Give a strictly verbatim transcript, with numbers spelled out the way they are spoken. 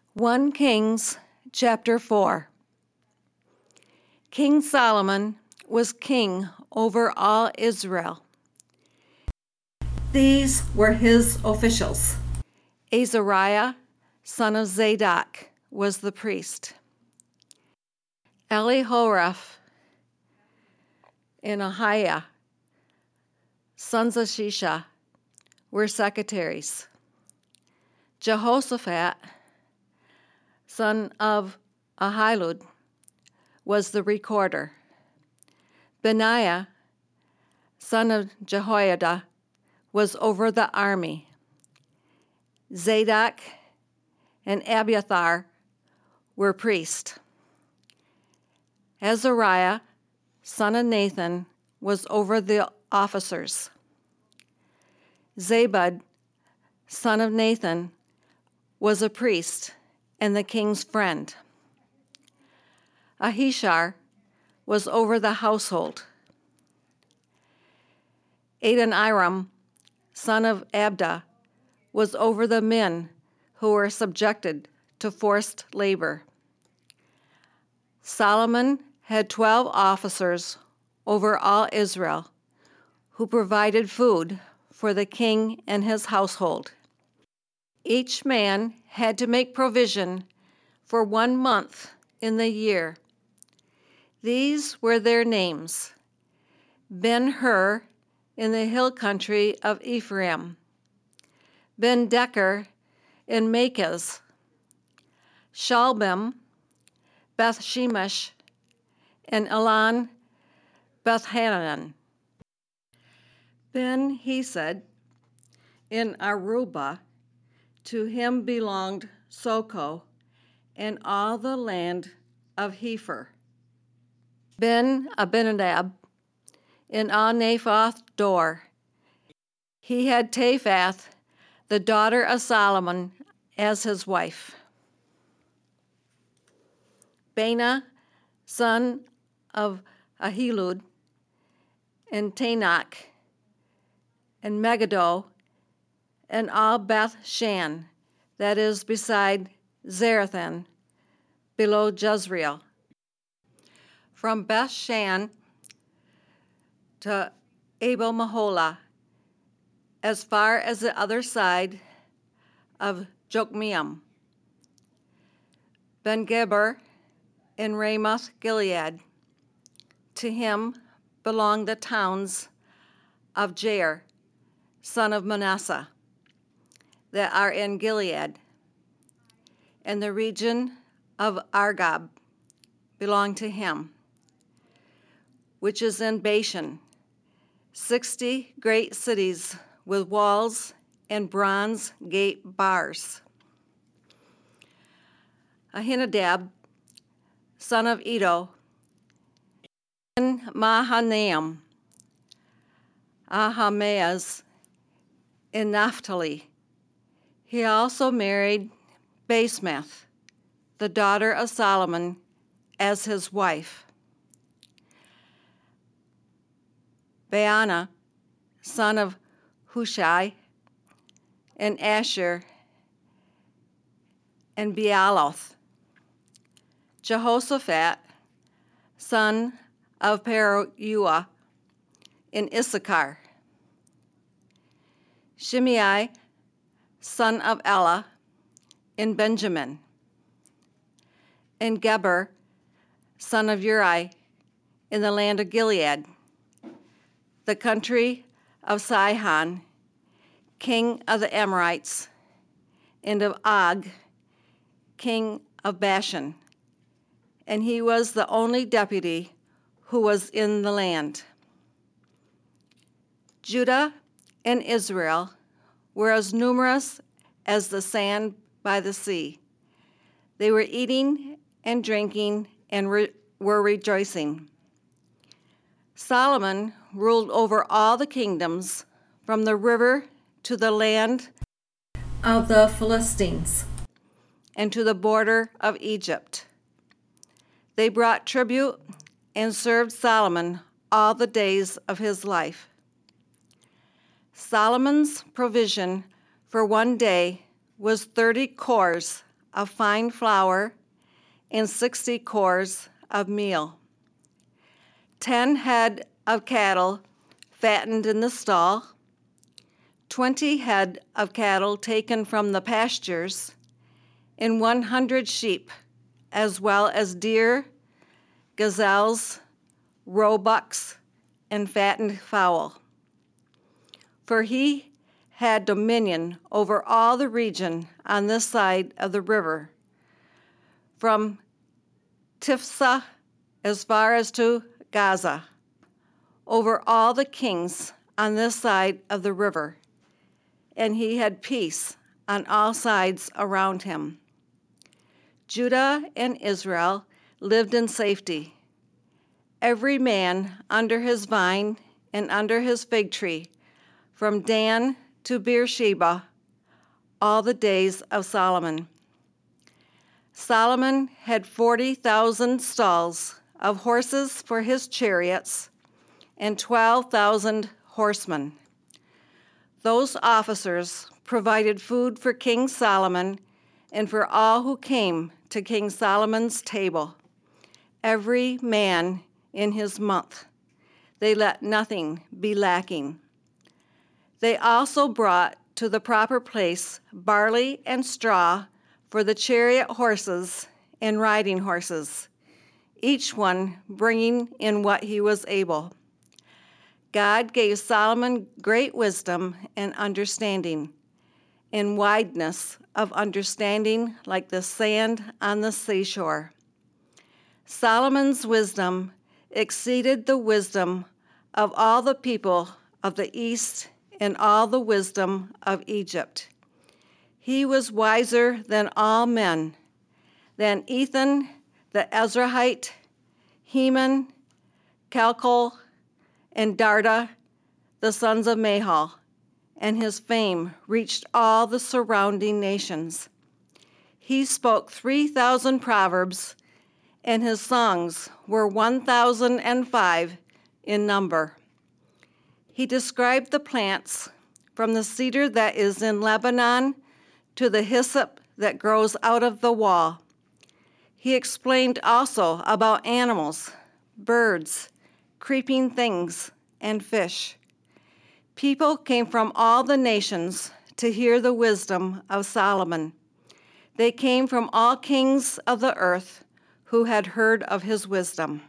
First Kings chapter four. King Solomon was king over all Israel. These were his officials. Azariah, son of Zadok, was the priest. Elihoreph and Ahiah, sons of Shisha, were secretaries. Jehoshaphat, son of Ahilud, was the recorder. Benaiah, son of Jehoiada, was over the army. Zadok and Abiathar were priests. Azariah, son of Nathan, was over the officers. Zabud, son of Nathan, was a priest and the king's friend. Ahishar was over the household. Adoniram, son of Abda, was over the men who were subjected to forced labor. Solomon had twelve officers over all Israel who provided food for the king and his household. Each man had to make provision for one month in the year. These were their names: Ben-Hur in the hill country of Ephraim, Ben-Decker in Makaz, Shalbim, Beth-Shemesh, and Elon Beth-Hanan. Ben-Hesed in Aruba, to him belonged Soko and all the land of Hepher. Ben-Abinadab in Al-Naphoth Dor. He had Taphath, the daughter of Solomon, as his wife. Bana, son of Ahilud, and Tanakh, and Megiddo, and all Beth Shan, that is beside Zarethan, below Jezreel. From Beth Shan to Abel Mahola, as far as the other side of Jokmeam. Ben-Geber in Ramoth Gilead. To him belong the towns of Jair, son of Manasseh, that are in Gilead, and the region of Argob belonged to him, which is in Bashan, sixty great cities with walls and bronze gate bars. Ahinadab, son of Edo, in Mahanaim, Ahimaaz in Naphtali. He also married Basemath, the daughter of Solomon, as his wife. Baana, son of Hushai, and Asher, and Bealoth. Jehoshaphat, son of Peruah, in Issachar. Shimei, son of Elah, in Benjamin. And Geber, son of Uri, in the land of Gilead, the country of Sihon, king of the Amorites, and of Og, king of Bashan. And he was the only deputy who was in the land. Judah and Israel were as numerous as the sand by the sea. They were eating and drinking and re- were rejoicing. Solomon ruled over all the kingdoms from the river to the land of the Philistines and to the border of Egypt. They brought tribute and served Solomon all the days of his life. Solomon's provision for one day was thirty cores of fine flour and sixty cores of meal. Ten head of cattle fattened in the stall, twenty head of cattle taken from the pastures, and one hundred sheep, as well as deer, gazelles, roebucks, and fattened fowl. For he had dominion over all the region on this side of the river, from Tiphsah as far as to Gaza, over all the kings on this side of the river, and he had peace on all sides around him. Judah and Israel lived in safety, every man under his vine and under his fig tree, from Dan to Beersheba, all the days of Solomon. Solomon had forty thousand stalls of horses for his chariots and twelve thousand horsemen. Those officers provided food for King Solomon and for all who came to King Solomon's table, every man in his month. They let nothing be lacking. They also brought to the proper place barley and straw for the chariot horses and riding horses, each one bringing in what he was able. God gave Solomon great wisdom and understanding, and wideness of understanding like the sand on the seashore. Solomon's wisdom exceeded the wisdom of all the people of the east and all the wisdom of Egypt. He was wiser than all men, than Ethan the Ezrahite, Heman, Calcol, and Darda, the sons of Mahal, and his fame reached all the surrounding nations. He spoke three thousand proverbs, and his songs were one thousand and five in number. He described the plants, from the cedar that is in Lebanon to the hyssop that grows out of the wall. He explained also about animals, birds, creeping things, and fish. People came from all the nations to hear the wisdom of Solomon. They came from all kings of the earth who had heard of his wisdom.